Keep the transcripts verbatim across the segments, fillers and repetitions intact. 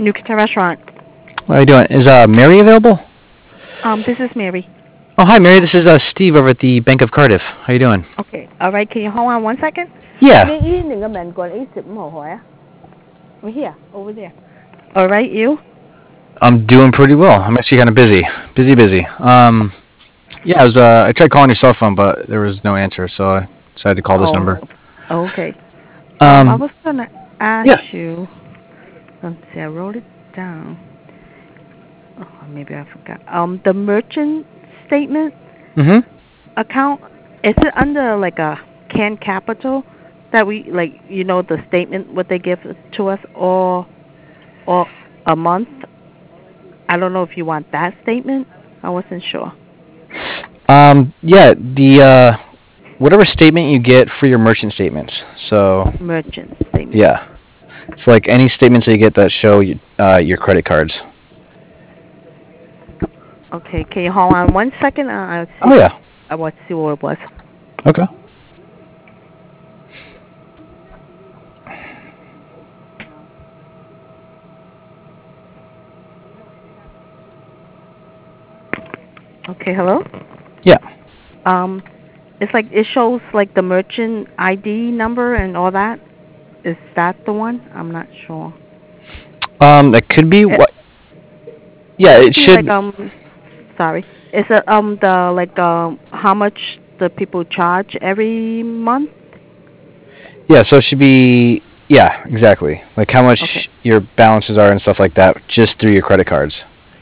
New Kitchen Restaurant. What are you doing? Is uh Mary available? Um, this is Mary. Oh, hi Mary. This is uh Steve over at the Bank of Cardiff. How you doing? Okay. All right. Can you hold on one second? Yeah. May evening a man going eight We're here, over there. All right, you? I'm doing pretty well. I'm actually kind of busy. Busy, busy. Um, yeah, I was. Uh, I tried calling your cell phone, but there was no answer, so I decided to call this Oh, number. okay. Um, I Um, was gonna ask yeah. you. Let's see. I wrote it down. Oh, maybe I forgot. Um, the merchant statement Mhm. account, is it under like a Can Capital that we like? You know the statement what they give to us, or or a month. I don't know if you want that statement. I wasn't sure. Um, yeah. The uh, whatever statement you get for your merchant statements. So Merchant statement. yeah. So like any statements that you get that show you, uh, your credit cards. Okay, can you hold on one second? Uh, I'll see. Oh yeah. I want to see what it was. Okay. Okay, hello. Yeah. Um, it's like it shows like the merchant I D number and all that. Is that the one? I'm not sure. Um, that could be It what. Yeah, it it should be like should. um. Sorry. Is it um the like um how much the people charge every month? Yeah, so it should be. Yeah, exactly. Like how Okay. much your balances are and stuff like that, just through your credit cards.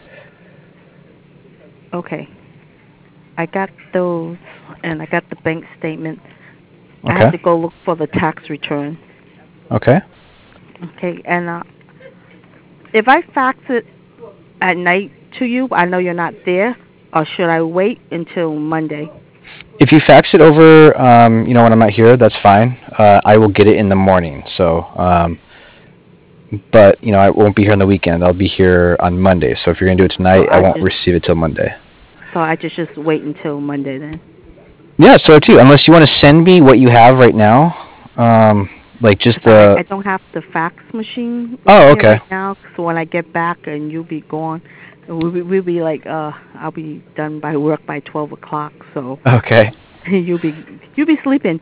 Okay. I got those, and I got the bank statement. I have Okay. to go look for the tax return. Okay. Okay, and uh, if I fax it at night to you, I know you're not there, or should I wait until Monday? If you fax it over, um, you know, when I'm not here, that's fine. Uh, I will get it in the morning. So, um, but you know, I won't be here on the weekend. I'll be here on Monday. So if you're gonna do it So tonight, I I won't just receive it till Monday. so I just just wait until Monday then. Yeah, so too. Unless you want to send me what you have right now, um, like just Cause I the. I don't have the fax machine Oh, here okay. right now. So when I get back and you'll be gone, we'll be, we'll be like uh I'll be done by work by twelve o'clock. So Okay. you'll be you'll be sleeping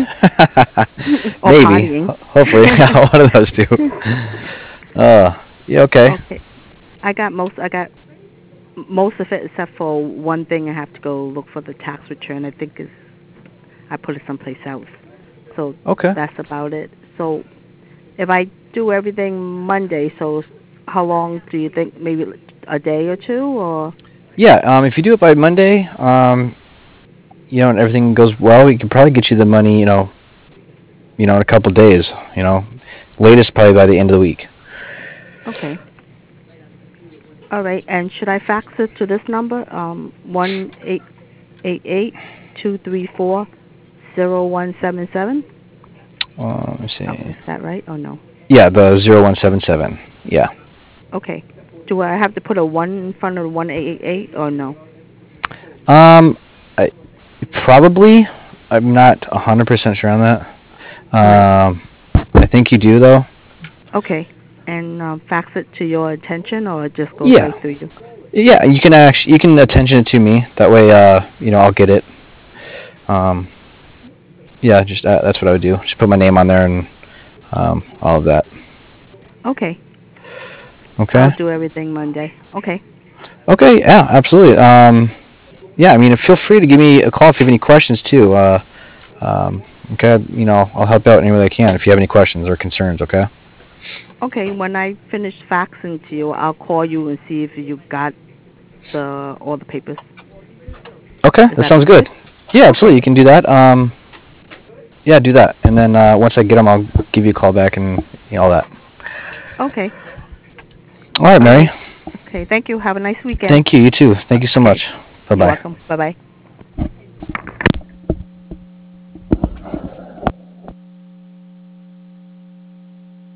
or Maybe. partying. Ho- Hopefully, one of those two. Uh, yeah. Okay. Okay, I got most. I got most of it except for one thing. I have to go look for the tax return. I think is I put it someplace else. So Okay. that's about it. So if I do everything Monday, so how long do you think? Maybe a day or two, or Yeah. Um, if you do it by Monday, um, you know, and everything goes well, we can probably get you the money. You know, you know, in a couple days. You know, latest probably by the end of the week. okay. All right. And should I fax it to this number? Um, one eight eight eight two three four zero one seven seven. Uh, let me Oh, see. is that right? Oh no. Yeah, the zero one seven seven. Yeah. Okay. Do I have to put a one in front of one eight eight eight or no? Um, I probably. I'm not a hundred percent sure on that. All right. Um, I think you do though. Okay. And um, fax it to your attention, or it just goes Yeah. right through you? Yeah, you can actually you can attention it to me. That way, uh, you know, I'll get it. Um, yeah, just uh, that's what I would do. Just put my name on there and um, all of that. Okay. Okay. I'll do everything Monday. Okay. Okay. Yeah, absolutely. Um, yeah, I mean, feel free to give me a call if you have any questions too. Uh, um, okay, you know, I'll help out any way I can if you have any questions or concerns. Okay. Okay. When I finish faxing to you, I'll call you and see if you got the all the papers. Okay, Is that that sounds okay? good. Yeah, absolutely. Okay. You can do that. Um, yeah, do that, and then uh, once I get them, I'll give you a call back and you know, all that. Okay. All right, All Mary. right. Okay. Thank you. Have a nice weekend. Thank you. You too. Thank you so Okay. much. Bye You're bye. welcome. Bye bye.